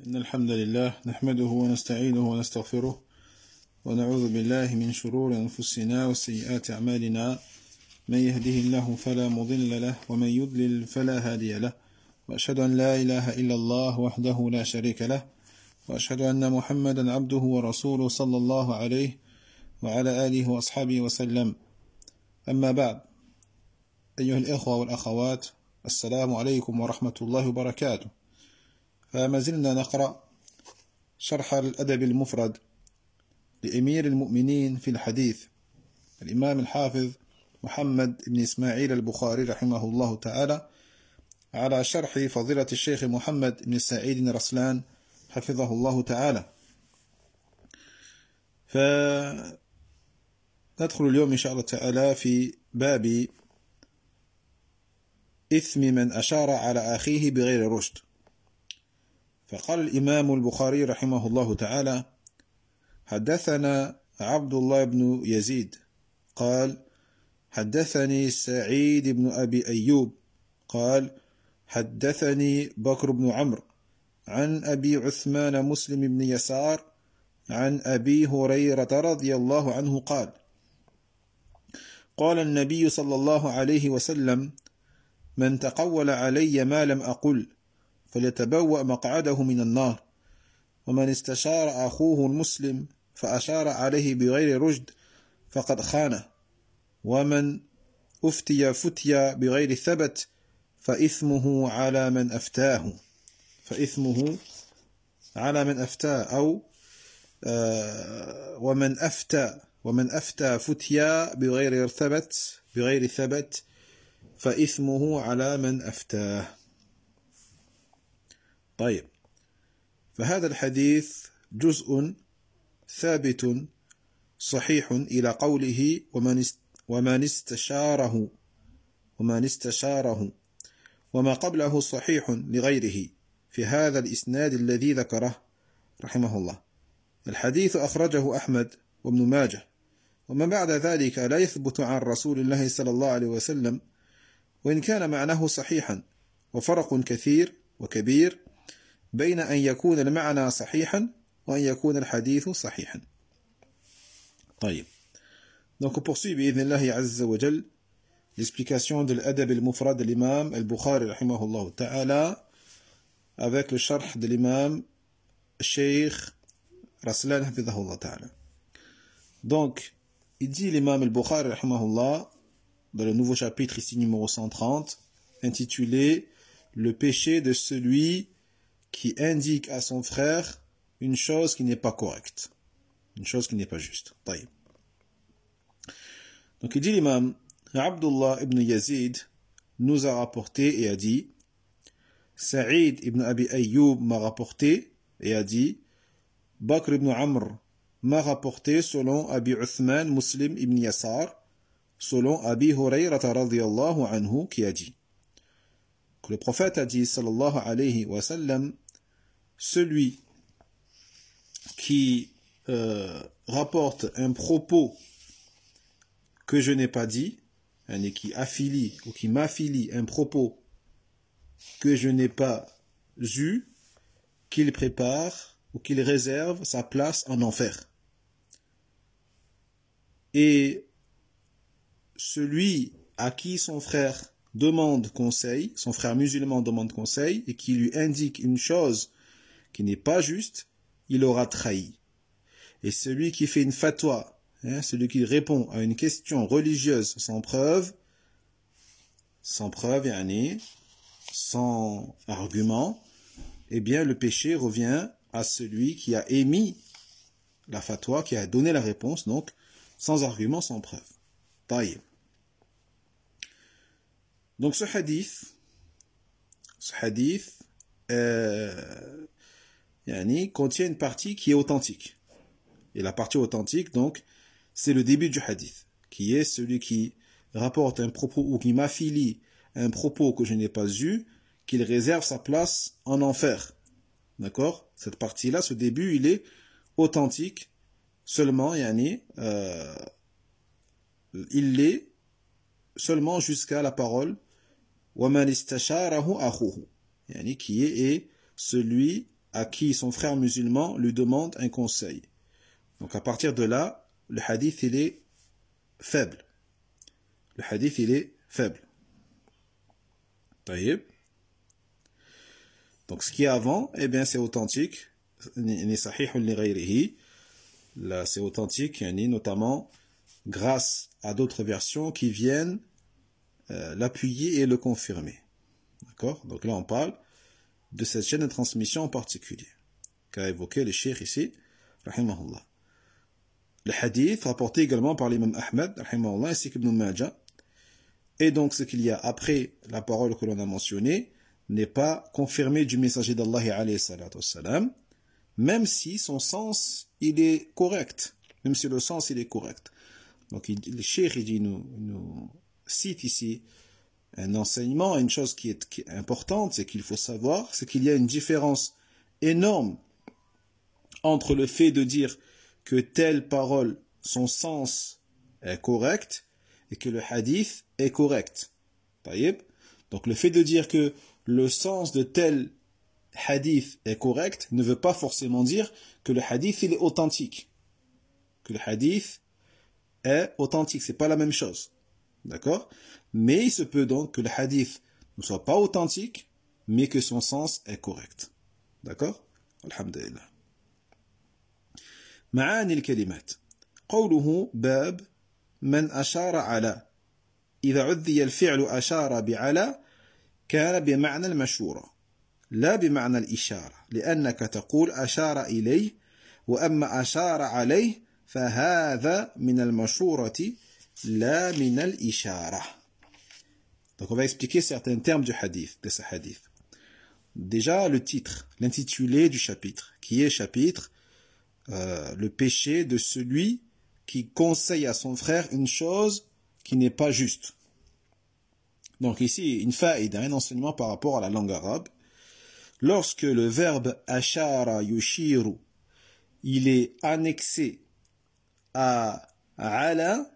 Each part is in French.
إن الحمد لله نحمده ونستعينه ونستغفره ونعوذ بالله من شرور أنفسنا وسيئات أعمالنا. من يهده الله فلا مضل له ومن يضلل فلا هادي له، وأشهد أن لا إله إلا الله وحده لا شريك له، وأشهد أن محمدا عبده ورسوله صلى الله عليه وعلى آله وأصحابه وسلم. أما بعد، أيها الإخوة والأخوات، السلام عليكم ورحمة الله وبركاته. فما زلنا نقرأ شرح الأدب المفرد لأمير المؤمنين في الحديث الإمام الحافظ محمد بن إسماعيل البخاري رحمه الله تعالى، على شرح فضيلة الشيخ محمد بن سعيد رسلان حفظه الله تعالى. فندخل اليوم إن شاء الله تعالى في باب إثم من أشار على أخيه بغير رشد. فقال الإمام البخاري رحمه الله تعالى: حدثنا عبد الله بن يزيد قال: حدثني سعيد بن أبي أيوب قال: حدثني بكر بن عمرو عن أبي عثمان مسلم بن يسار عن أبي هريرة رضي الله عنه قال: قال النبي صلى الله عليه وسلم: من تقول علي ما لم أقل فليتبوأ مقعده من النار. ومن استشار أخوه المسلم فأشار عليه بغير رشد فقد خانه. ومن أفتي فتيا بغير ثبت فإثمه على من أفتاه. فإثمه على من أفتاه، أو ومن أفتى فتيا بغير ثبت فإثمه على من أفتاه. طيب، فهذا الحديث جزء ثابت صحيح إلى قوله ومن استشاره، وما قبله صحيح لغيره في هذا الإسناد الذي ذكره رحمه الله. الحديث أخرجه أحمد وابن ماجه، وما بعد ذلك لا يثبت عن رسول الله صلى الله عليه وسلم، وإن كان معناه صحيحا، وفرق كثير وكبير بين أن يكون المعنى صحيحا وأن يكون الحديث صحيحا. طيب، donc on poursuit بإذن الله عز وجل l'explication de l'adab al-mufrad de l'imam al-Bukhari rahimahullah ta'ala avec le sharh de l'imam Sheikh Raslan hafidhahullah ta'ala. Donc, il dit l'imam al-Bukhari rahimahullah dans le nouveau chapitre ici numéro 130, intitulé Le péché de celui qui indique à son frère une chose qui n'est pas correcte, une chose qui n'est pas juste. طيب. Donc il dit l'imam Abdullah ibn Yazid nous a rapporté et a dit, Saïd ibn Abi Ayyub m'a rapporté et a dit, Bakr ibn Amr m'a rapporté selon Abi Uthman Muslim ibn Yasar, selon Abi Hurayra radiyallahu anhu, qui a dit que le prophète a dit sallallahu alayhi wa sallam: celui qui rapporte un propos que je n'ai pas dit, et qui affilie ou qui m'affilie un propos que je n'ai pas eu, qu'il prépare ou qu'il réserve sa place en enfer. Et celui à qui son frère demande conseil, son frère musulman demande conseil, et qui lui indique une chose qui n'est pas juste, il aura trahi. Et celui qui fait une fatwa, celui qui répond à une question religieuse sans preuve, sans argument, eh bien le péché revient à celui qui a émis la fatwa, qui a donné la réponse, donc sans argument, sans preuve. Taïb. Donc ce hadith contient une partie qui est authentique. Et la partie authentique, donc, c'est le début du hadith, qui est celui qui rapporte un propos ou qui m'affilie un propos que je n'ai pas eu, qu'il réserve sa place en enfer. D'accord? Cette partie-là, ce début, il est authentique seulement, il l'est seulement jusqu'à la parole وَمَنِ اسْتَشَارَهُ أَخُوهُ, qui est celui à qui son frère musulman lui demande un conseil. Donc à partir de là, le hadith il est faible. Le hadith il est faible. Taïb. Donc ce qui est avant, eh bien c'est authentique. Là c'est authentique, notamment grâce à d'autres versions qui viennent l'appuyer et le confirmer. D'accord? Donc là on parle de cette chaîne de transmission en particulier qu'a évoqué le cheikh ici, rahimahullah. Le hadith rapporté également par l'imam Ahmed, rahimahullah, ainsi qu'Ibn Majah. Et donc ce qu'il y a après la parole que l'on a mentionnée n'est pas confirmé du messager d'Allah alayhi salatu wassalam, même si son sens il est correct, même si le sens il est correct. Donc le cheikh il nous cite ici un enseignement, une chose qui est importante, c'est qu'il faut savoir, c'est qu'il y a une différence énorme entre le fait de dire que telle parole, son sens est correct, et que le hadith est correct. Taïb. Donc le fait de dire que le sens de tel hadith est correct ne veut pas forcément dire que le hadith il est authentique. Que le hadith est authentique, c'est pas la même chose. D'accord? Mais il se peut donc que le hadith ne soit pas authentique, mais que son sens est correct. D'accord? Alhamdulillah. معاني الكلمات. قوله باب من أشار على. إذا عذي الفعل أشار بعلى كان بمعنى المشورة لا بمعنى الإشارة لأنك تقول أشار إليه وأما أشار عليه فهذا من المشورة لا من الإشارة. Donc on va expliquer certains termes du hadith, de ce hadith. Déjà le titre, l'intitulé du chapitre, qui est chapitre le péché de celui qui conseille à son frère une chose qui n'est pas juste. Donc ici, une faïda, un enseignement par rapport à la langue arabe. Lorsque le verbe ashara yushiru, il est annexé à ala,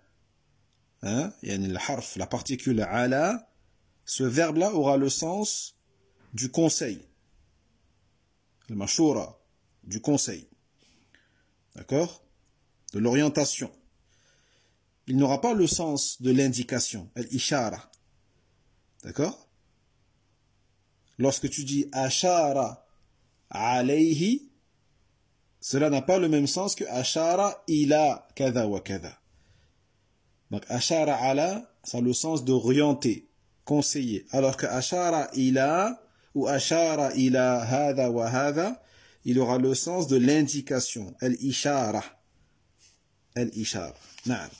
la particule ala, ce verbe-là aura le sens du conseil. Le mashura, du conseil. D'accord? De l'orientation. Il n'aura pas le sens de l'indication, al-ishara. D'accord? Lorsque tu dis ashara alayhi, cela n'a pas le même sens que ashara ila kada wa kada. Donc ashara ala, ça a le sens d'orienter, conseiller. Alors que ashara ila ou ashara ila hada wa hada, il aura le sens de l'indication, al-ishara. Al-ishara. Na'am.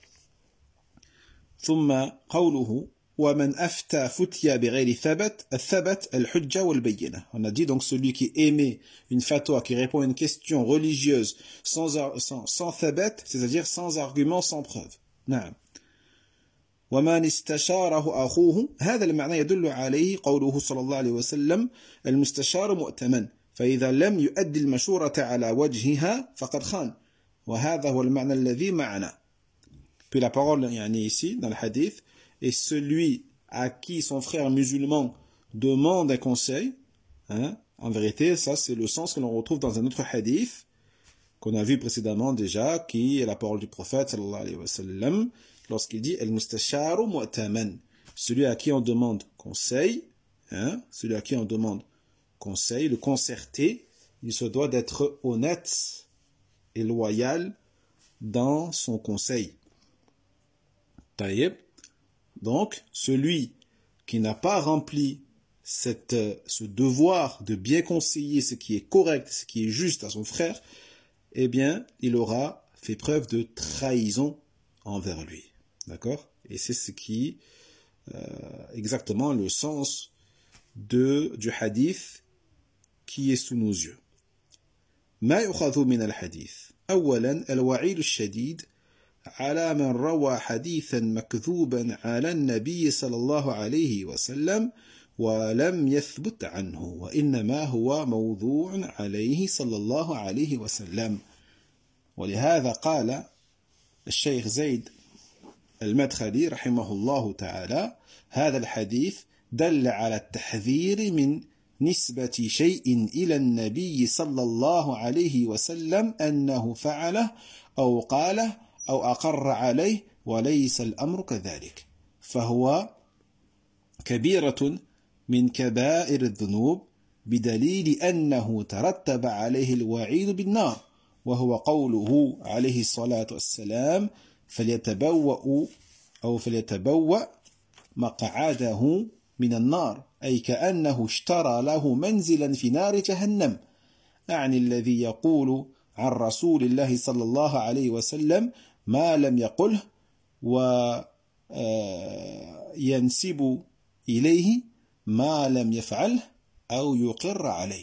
ثم قوله ومن أفتى فتيا بغير ثبت الثبت الحجة والبينة. On a dit donc celui qui émet une fatwa, qui répond à une question religieuse sans thabat, c'est-à-dire sans argument, sans preuve. نعم. ومن استشاره أخوه هذا المعنى يدل عليه قوله صلى الله عليه وسلم المستشار مؤتمن فإذا لم يؤدي المشورة على وجهها فقد خان وهذا هو المعنى الذي معنا. Puis la parole ici dans le hadith est celui à qui son frère musulman demande un conseil. En vérité, ça c'est le sens que l'on retrouve dans un autre hadith qu'on a vu précédemment déjà, qui est la parole du prophète sallallahu alayhi wa sallam, lorsqu'il dit al-mustasharu mu'taman, celui à qui on demande conseil, celui à qui on demande conseil, le concerté, il se doit d'être honnête et loyal dans son conseil. Taïb. Donc, celui qui n'a pas rempli ce devoir de bien conseiller ce qui est correct, ce qui est juste à son frère, eh bien, il aura fait preuve de trahison envers lui. D'accord? Et c'est ce qui exactement le sens du hadith qui est sous nos yeux. ما يؤخذ من الحديث أولا الوعيد الشديد على من روى حديثا مكذوبا على النبي صلى الله عليه وسلم ولم يثبت عنه وإنما هو موضوع عليه صلى الله عليه وسلم. ولهذا قال الشيخ زيد المدخلي رحمه الله تعالى هذا الحديث دل على التحذير من نسبة شيء إلى النبي صلى الله عليه وسلم أنه فعله أو قاله أو أقر عليه وليس الأمر كذلك فهو كبيرة من كبائر الذنوب بدليل أنه ترتب عليه الوعيد بالنار وهو قوله عليه الصلاة والسلام فليتبوأ مقعده من النار أي كأنه اشترى له منزلا في نار جهنم أعني الذي يقول عن رسول الله صلى الله عليه وسلم ما لم يقله وينسب إليه ما لم يفعله أو يقر عليه.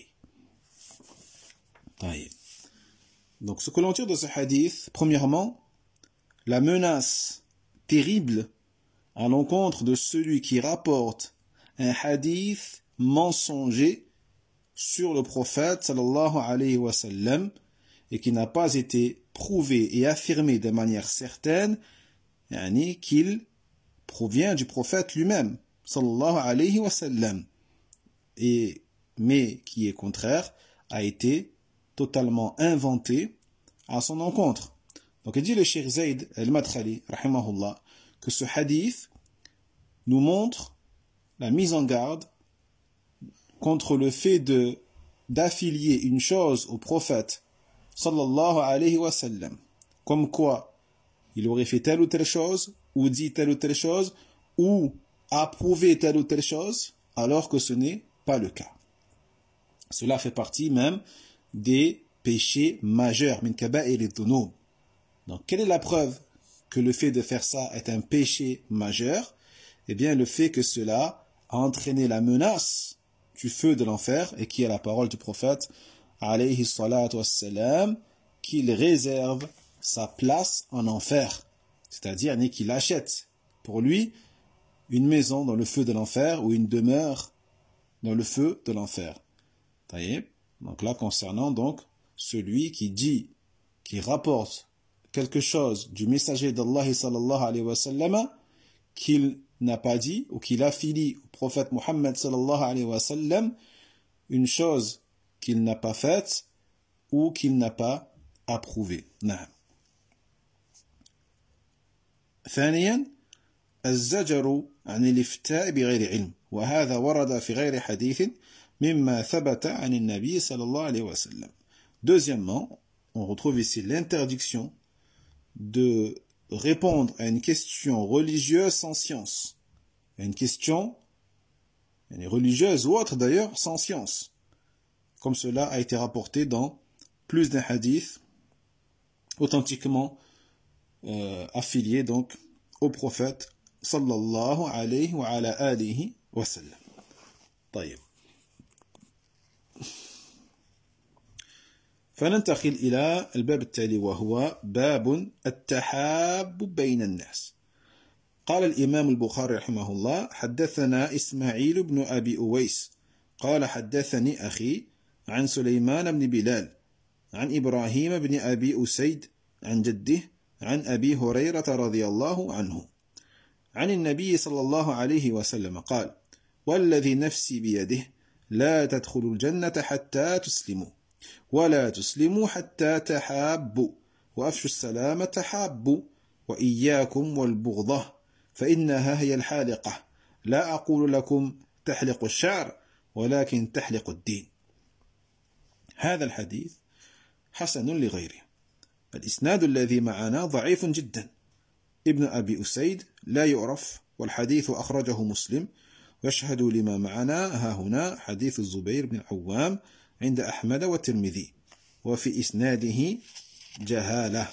Donc ce que l'on tire de ce hadith, premièrement, la menace terrible à l'encontre de celui qui rapporte un hadith mensonger sur le prophète sallallahu alayhi wa sallam et qui n'a pas été prouvé et affirmé de manière certaine qu'il provient du prophète lui-même sallallahu alayhi wa sallam mais qui est contraire a été totalement inventé à son encontre. Donc il dit le Cheikh Zayd al-Madkhali rahimahullah que ce hadith nous montre la mise en garde contre le fait d'affilier une chose au prophète sallallahu alayhi wa sallam, comme quoi il aurait fait telle ou telle chose, ou dit telle ou telle chose, ou approuvé telle ou telle chose, alors que ce n'est pas le cas. Cela fait partie même des péchés majeurs, min kaba'ir ad-dhunub. Donc, quelle est la preuve que le fait de faire ça est un péché majeur? Eh bien, le fait que cela a entraîné la menace du feu de l'enfer, et qui est la parole du prophète, alayhi salatu wassalam, qu'il réserve sa place en enfer. C'est-à-dire qu'il achète pour lui une maison dans le feu de l'enfer, ou une demeure dans le feu de l'enfer. Donc là, concernant donc celui qui dit, qui rapporte quelque chose du messager d'Allah sallallahu alayhi wa sallam qu'il n'a pas dit ou qu'il affilie au prophète Muhammad sallallahu alayhi wa sallam une chose qu'il n'a pas faite ou qu'il n'a pas approuvée. ثانيا الزجر عن الافتاء بغير علم وهذا ورد في غير حديث مما ثبت عن النبي صلى الله عليه وسلم. Deuxièmement, on retrouve ici l'interdiction de répondre à une question religieuse sans science. Une question religieuse ou autre d'ailleurs sans science. Comme cela a été rapporté dans plus d'un hadith authentiquement affilié donc au prophète sallallahu alayhi wa ala alihi wa sallam. طيب. فننتقل إلى الباب التالي وهو باب التحاب بين الناس. قال الإمام البخاري رحمه الله حدثنا إسماعيل بن أبي أويس قال حدثني أخي عن سليمان بن بلال عن إبراهيم بن أبي أسيد عن جده عن أبي هريرة رضي الله عنه عن النبي صلى الله عليه وسلم قال والذي نفسي بيده لا تدخلوا الجنة حتى تسلموا ولا تسلموا حتى تحابوا وأفشوا السلام تحابوا وإياكم والبغضة فإنها هي الحالقة لا أقول لكم تحلق الشعر ولكن تحلق الدين. هذا الحديث حسن لغيره. الإسناد الذي معنا ضعيف جدا. ابن أبي أسيد لا يعرف والحديث أخرجه مسلم ويشهد لما معنا ها هنا حديث الزبير بن العوام عند أحمد والترمذي وفي إسناده جهالة.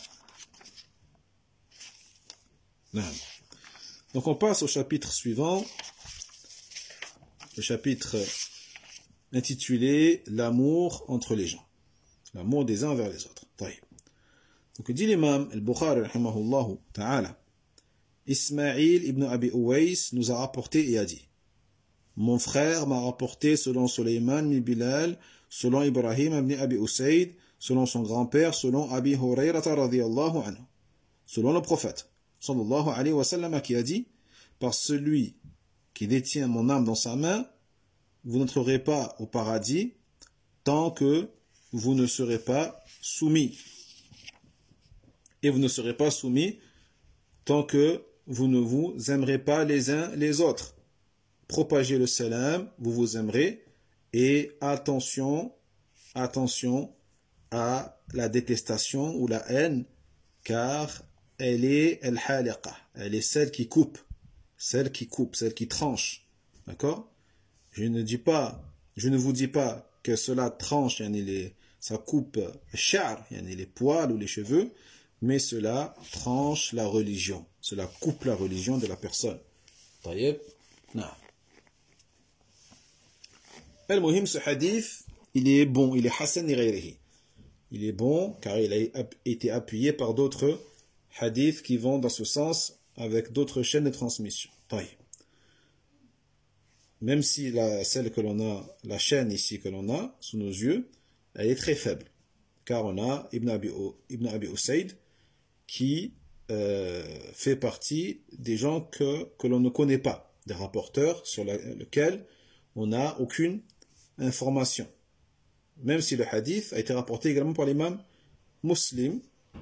نعم. Donc on passe au chapitre suivant, le chapitre intitulé L'amour entre les gens, l'amour des uns envers les autres. Donc dit l'imam al-Bukhari rahimahullah ta'ala, Ismaïl ibn Abi Uwais nous a rapporté et a dit, mon frère m'a rapporté selon Sulayman ibn Bilal, selon Ibrahim ibn Abi Usaid, selon son grand-père, selon Abi Hurayra radiyallahu anhu, selon le prophète sallallahu alayhi wa sallam qui a dit, par celui qui détient mon âme dans sa main, vous n'entrerez pas au paradis tant que vous ne serez pas soumis. Et vous ne serez pas soumis tant que vous ne vous aimerez pas les uns les autres. Propagez le salam, vous vous aimerez, et attention à la détestation ou la haine, car elle est al-haliqa, elle est celle qui coupe, celle qui tranche. D'accord? Je ne vous dis pas que cela tranche, ça coupe les poils ou les cheveux, mais cela tranche la religion, cela coupe la religion de la personne. Taïeb, non. Al-Muhim, ce hadith, il est bon, il est hasan li ghayrihi. Il est bon car il a été appuyé par d'autres hadiths qui vont dans ce sens avec d'autres chaînes de transmission. Taïeb. Même si la chaîne ici que l'on a sous nos yeux, elle est très faible. Car on a Ibn Abi Usayd qui fait partie des gens que l'on ne connaît pas, des rapporteurs sur lesquels on n'a aucune information. Même si le hadith a été rapporté également par l'imam Muslim,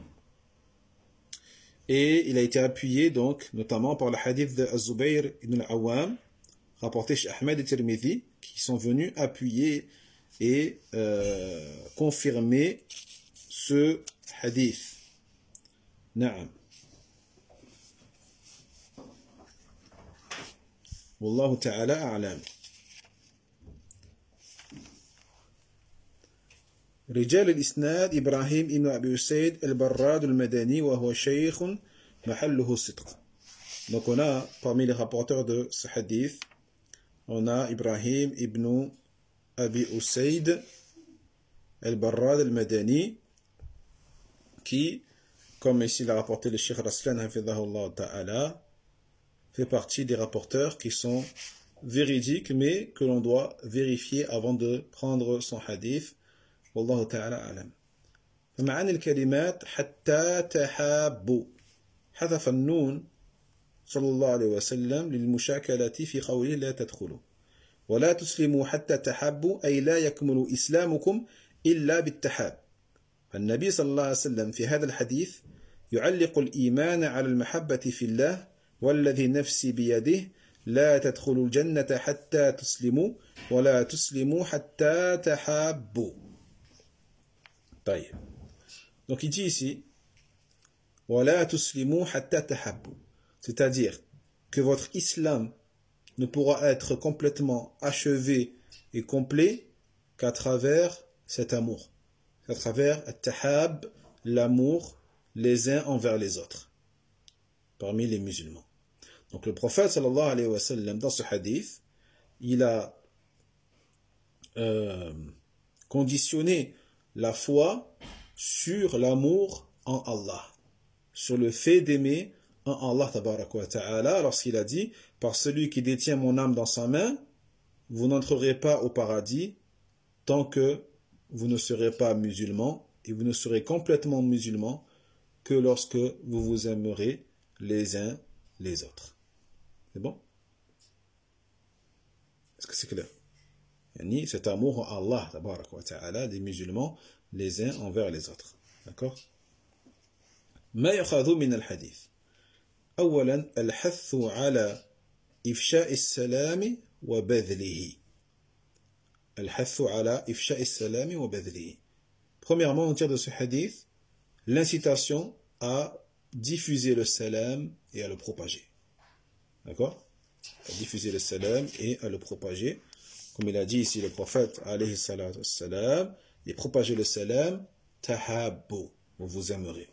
et il a été appuyé donc notamment par le hadith de Az-Zubayr ibn al-Awwam, rapporté chez Ahmed et Tirmidhi, qui sont venus appuyer et confirmer ce hadith. Na'am. Wallahu ta'ala a'lam. رجال الإسناد إبراهيم ابن أبي أسيد البراد المدني وهو شيخ محله الصدق. Donc on a parmi les rapporteurs de ce hadith, on a Ibrahim ibn Abi Usayd al-Barrad al-Madani qui, comme ici l'a rapporté le Cheikh Raslan hafidhahullah ta'ala, fait partie des rapporteurs qui sont véridiques mais que l'on doit vérifier avant de prendre son hadith. والله تعالى أعلم. فمعاني الكلمات حتى تحابوا حذف النون صلى الله عليه وسلم للمشاكلة في قوله لا تدخلوا ولا تسلموا حتى تحابوا أي لا يكمل إسلامكم إلا بالتحاب. فالنبي صلى الله عليه وسلم في هذا الحديث يعلق الإيمان على المحبة في الله والذي نفسي بيده لا تدخلوا الجنة حتى تسلموا ولا تسلموا حتى تحابوا. طيب. Donc il dit ici ولا تسلموا حتى تحابوا, c'est-à-dire que votre islam ne pourra être complètement achevé et complet qu'à travers cet amour, qu'à travers at-tahab, l'amour les uns envers les autres parmi les musulmans. Donc le prophète sallallahu alayhi wa sallam dans ce hadith, il a conditionné la foi sur l'amour en Allah, sur le fait d'aimer en Allah tabaraka wa ta'ala, lorsqu'il a dit par celui qui détient mon âme dans sa main, vous n'entrerez pas au paradis tant que vous ne serez pas musulmans, et vous ne serez complètement musulmans que lorsque vous vous aimerez les uns les autres. C'est bon? Est-ce que c'est clair? Yani, cet amour en Allah tabaraka wa ta'ala des musulmans les uns envers les autres. D'accord? ما يؤخذ من الحديث. أولا الحث على إفشاء السلام وبذله. الحث على إفشاء السلام وبذله. Premièrement, on tire de ce hadith l'incitation à diffuser le salam et à le propager. D'accord? À diffuser le salam et à le propager. Comme il a dit ici le prophète alayhi salatu wassalam, et propager le salam, tahabbu, vous vous aimerez.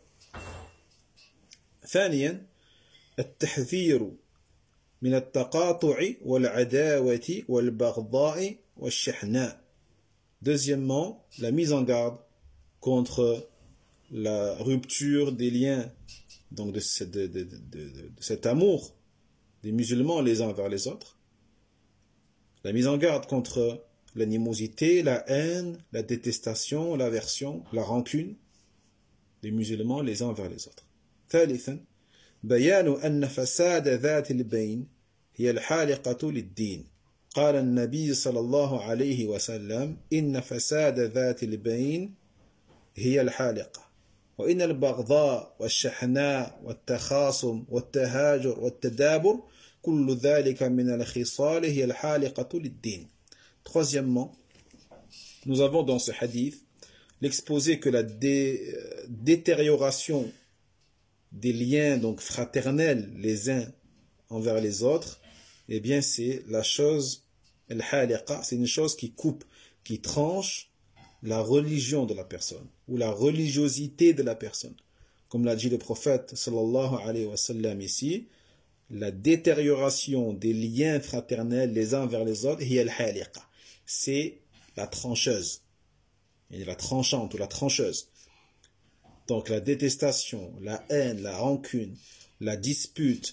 ثانيا التحذير من التقاطع والعداوة والبغضاء والشحناء. Deuxièmement, la mise en garde contre la rupture des liens, donc de cet amour des musulmans les uns envers les autres. La mise en garde contre l'animosité, la haine, la détestation, l'aversion, la rancune des musulmans les uns envers les autres. ثالثا بيان أن فساد ذات البين هي الحالقة للدين. قال النبي صلى الله عليه وسلم إن فساد ذات البين هي الحالقة وإن البغضاء والشحناء والتخاصم والتهاجر والتدابر كل ذلك من الخصال هي الحالقة للدين. Troisièmement, nous avons dans ce hadith l'exposé que la détérioration des liens donc fraternels les uns envers les autres, eh bien c'est la chose, al-haliqa, c'est une chose qui coupe, qui tranche la religion de la personne ou la religiosité de la personne. Comme l'a dit le prophète sallallahu alayhi wa sallam ici, la détérioration des liens fraternels les uns vers les autres, hiya al-haliqa, c'est la trancheuse, la tranchante ou la trancheuse. Donc la détestation, la haine, la rancune, la dispute,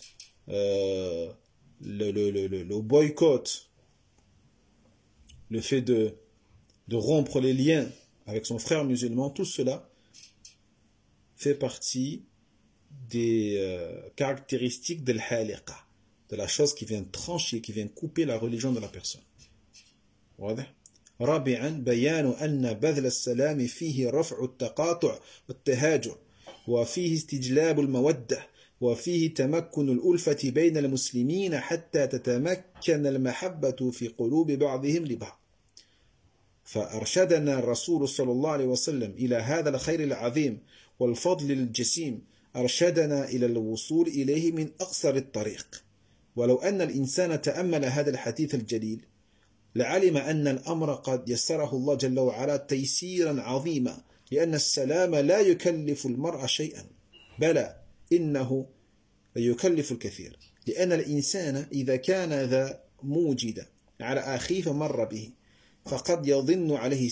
le boycott, le fait de rompre les liens avec son frère musulman, tout cela fait partie des caractéristiques de l'haliqa, de la chose qui vient trancher, qui vient couper la religion de la personne. واضح؟ رابعا بيان أن بذل السلام فيه رفع التقاطع والتهاجر وفيه استجلاب المودة وفيه تمكن الألفة بين المسلمين حتى تتمكن المحبة في قلوب بعضهم لبعض. فأرشدنا الرسول صلى الله عليه وسلم إلى هذا الخير العظيم والفضل الجسيم، أرشدنا إلى الوصول إليه من أقصر الطريق. ولو أن الإنسان تأمل هذا الحديث الجليل لعلم أن الأمر قد يسره الله جل وعلا تيسيرا عظيما، لأن السلام لا يكلف المرء شيئا، بلى إنه يكلف الكثير، لأن الإنسان إذا كان ذا موجدا على أخيه فمر به فقد يظن عليه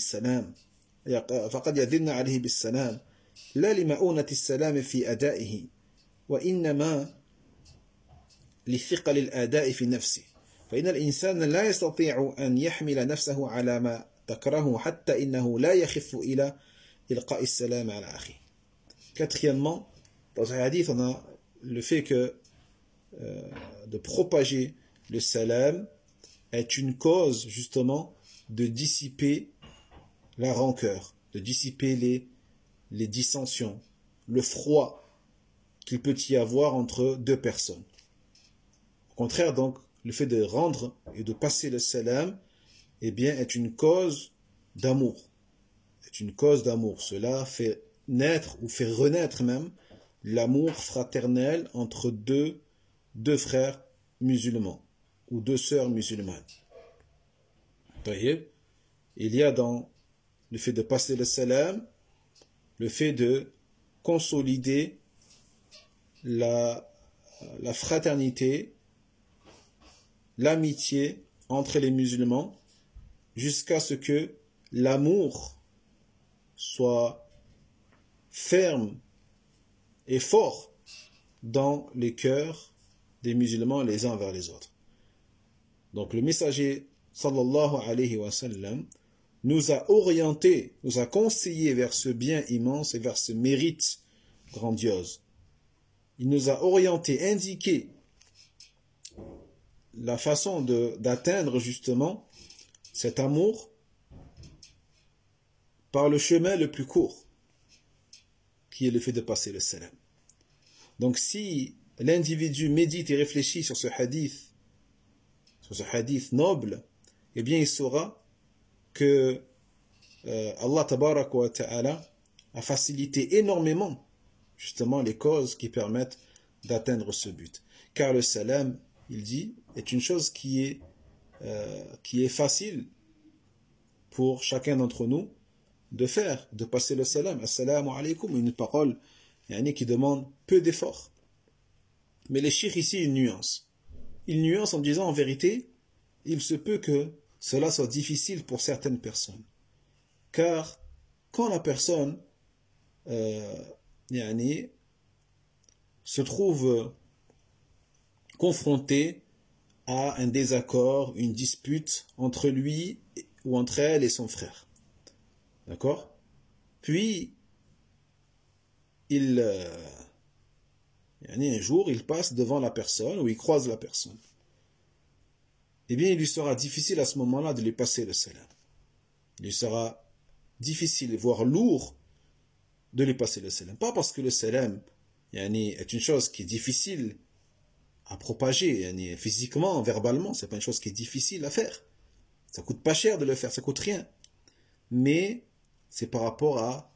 بالسلام لا لمؤونة السلام في أدائه، وإنما لثقل الأداء في نفسه، فإن الإنسان لا يستطيع أن يحمل نفسه على ما تكره حتى إنه لا يخف إلى إلقاء السلام على أخيه. Quatrièmement, dans ce hadith, on a le fait que de propager le salam est une cause justement de dissiper la rancœur, de dissiper les dissensions, le froid qu'il peut y avoir entre deux personnes. Au contraire donc, le fait de rendre et de passer le salam, eh bien, est une cause d'amour. Est une cause d'amour. Cela fait naître ou fait renaître même l'amour fraternel entre deux frères musulmans ou deux sœurs musulmanes. Il y a dans le fait de passer le salam, le fait de consolider la fraternité, l'amitié entre les musulmans jusqu'à ce que l'amour soit ferme et fort dans les cœurs des musulmans les uns vers les autres. Donc le messager sallallahu alayhi wa sallam nous a orientés, nous a conseillés vers ce bien immense et vers ce mérite grandiose. Il nous a orientés, indiqués la façon d'atteindre justement cet amour par le chemin le plus court, qui est le fait de passer le salam. Donc si l'individu médite et réfléchit sur ce hadith noble, eh bien il saura que Allah tabarak wa ta'ala a facilité énormément justement les causes qui permettent d'atteindre ce but. Car le salam, il dit, est une chose qui est facile pour chacun d'entre nous de faire, de passer le salam. Assalamu alaykum, une parole qui demande peu d'efforts. Mais les chiites ici, ils nuancent. Ils nuancent en disant en vérité, il se peut que cela soit difficile pour certaines personnes. Car quand la personne se trouve confrontée à un désaccord, une dispute entre lui ou entre elle et son frère. D'accord? Puis, un jour, il passe devant la personne ou il croise la personne. eh bien il lui sera difficile à ce moment-là de lui passer le salam. Il lui sera difficile, voire lourd, de lui passer le salam. Pas parce que le salam est une chose qui est difficile à propager, physiquement, verbalement, c'est pas une chose qui est difficile à faire. Ça coûte pas cher de le faire, ça coûte rien. Mais c'est par rapport à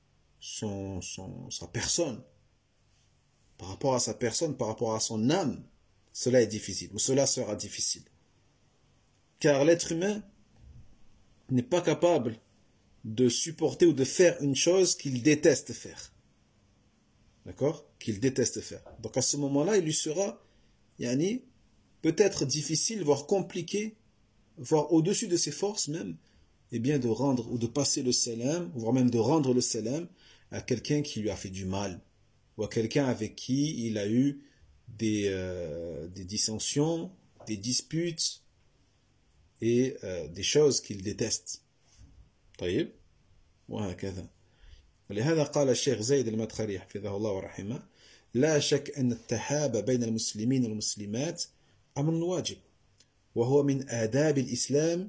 sa personne. Par rapport à sa personne, par rapport à son âme, cela est difficile, ou cela sera difficile. Car l'être humain n'est pas capable de supporter ou de faire une chose qu'il déteste faire. D'accord? Qu'il déteste faire. Donc à ce moment-là, il lui sera, peut-être difficile, voire compliqué, voire au-dessus de ses forces même, de rendre ou de passer le salam, voire même de rendre le salam à quelqu'un qui lui a fait du mal, ou à quelqu'un avec qui il a eu des dissensions, des disputes et des choses qu'il déteste. طيب وهكذا. ولهذا قال الشيخ زيد المدخلي حفظه الله ورحمه: لا شك أن التحاب بين المسلمين والمسلمات أمر واجب، وهو من آداب الإسلام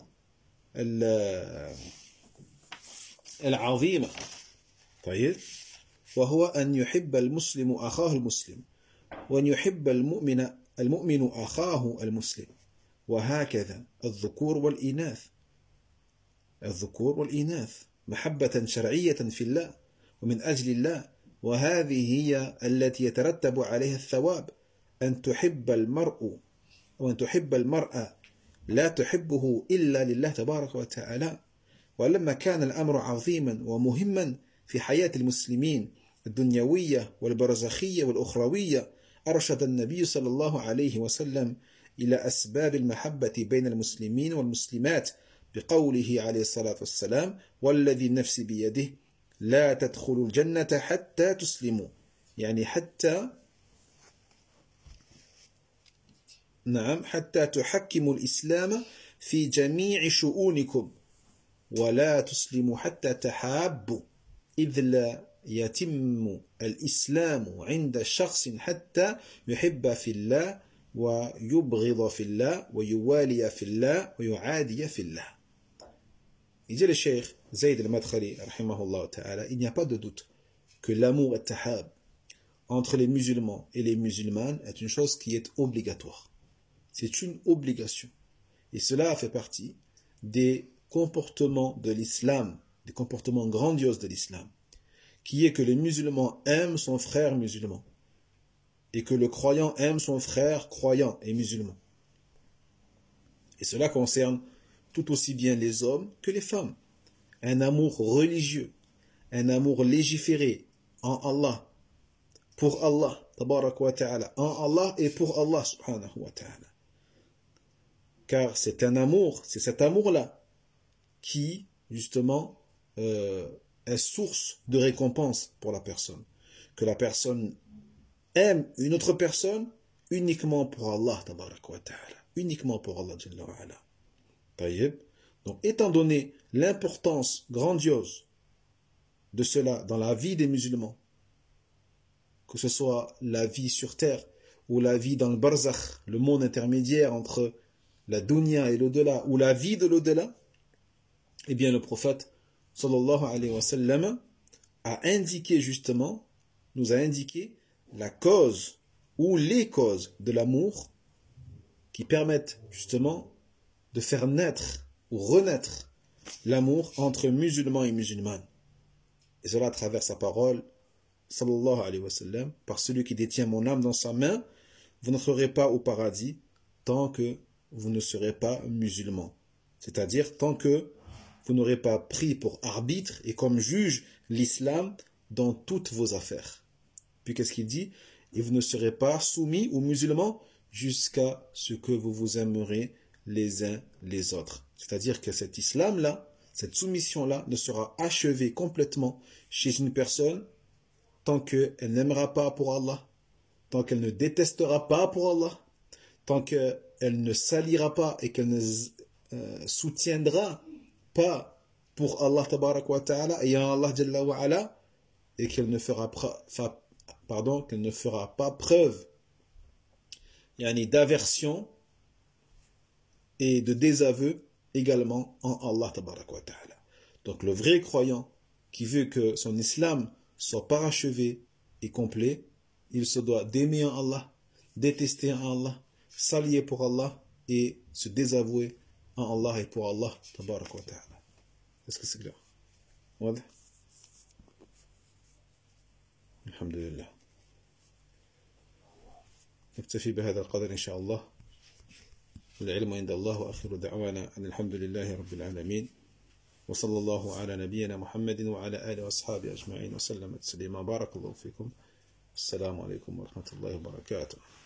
العظيمة. طيب وهو أن يحب المسلم أخاه المسلم، وأن يحب المؤمن أخاه المسلم، وهكذا الذكور والإناث محبة شرعية في الله ومن أجل الله، وهذه هي التي يترتب عليها الثواب. أن تحب المرأة لا تحبه إلا لله تبارك وتعالى. ولما كان الأمر عظيما ومهما في حياة المسلمين الدنيوية والبرزخية والأخروية، أرشد النبي صلى الله عليه وسلم إلى أسباب المحبة بين المسلمين والمسلمات بقوله عليه الصلاة والسلام: والذي النفس بيده لا تدخلوا الجنة حتى تسلموا، حتى تحكموا الإسلام في جميع شؤونكم، ولا تسلموا حتى تحابوا، إذ لا يتم الإسلام عند شخص حتى يحب في الله ويبغض في الله ويوالي في الله ويعادي في الله. Il dit le Cheikh Zayd al-Madkhali, rahimahullah ta'ala, il n'y a pas de doute que l'amour at-tahab entre les musulmans et les musulmanes est une chose qui est obligatoire. C'est une obligation. Et cela fait partie des comportements de l'islam, des comportements grandioses de l'islam, qui est que le musulman aime son frère musulman et que le croyant aime son frère croyant et musulman. Et cela concerne tout aussi bien les hommes que les femmes. Un amour religieux, un amour légiféré en Allah, pour Allah, tabarak wa ta'ala, en Allah et pour Allah, subhanahu wa ta'ala. Car c'est un amour, c'est cet amour-là qui, justement, est source de récompense pour la personne. Que la personne aime une autre personne uniquement pour Allah, tabarak wa ta'ala. Uniquement pour Allah, jalla wa ala. Donc, étant donné l'importance grandiose de cela dans la vie des musulmans, que ce soit la vie sur terre ou la vie dans le barzakh, le monde intermédiaire entre la dunya et l'au-delà, ou la vie de l'au-delà, eh bien le prophète sallallahu alayhi wa sallam nous a indiqué la cause ou les causes de l'amour qui permettent justement de faire naître ou renaître l'amour entre musulmans et musulmanes. Et cela à travers sa parole, sallallahu alayhi wa sallam: par celui qui détient mon âme dans sa main, vous n'entrerez pas au paradis tant que vous ne serez pas musulmans. C'est-à-dire tant que vous n'aurez pas pris pour arbitre et comme juge l'islam dans toutes vos affaires. Puis qu'est-ce qu'il dit? Et vous ne serez pas soumis aux musulmans jusqu'à ce que vous vous aimerez les uns les autres. C'est-à-dire que cet islam-là, cette soumission-là ne sera achevée complètement chez une personne tant qu'elle n'aimera pas pour Allah, tant qu'elle ne détestera pas pour Allah, tant qu'elle ne salira pas et qu'elle ne soutiendra pas pour Allah tabarak wa ta'ala et en Allah jalla wa ala, et qu'elle ne fera pas preuve d'aversion et de désaveu également en Allah tabaraka wa ta'ala. Donc le vrai croyant qui veut que son islam soit parachevé et complet, il se doit d'aimer en Allah, détester en Allah, s'allier pour Allah et se désavouer en Allah et pour Allah tabaraka wa ta'ala. Est-ce que c'est clair? واضح؟ الحمد لله. نكتفي بهذا القدر إن شاء الله. العلم عند الله وآخر دعوانا أن الحمد لله رب العالمين وصلى الله على نبينا محمد وعلى آله وأصحابه أجمعين وسلم تسليما. بارك الله فيكم. السلام عليكم ورحمة الله وبركاته.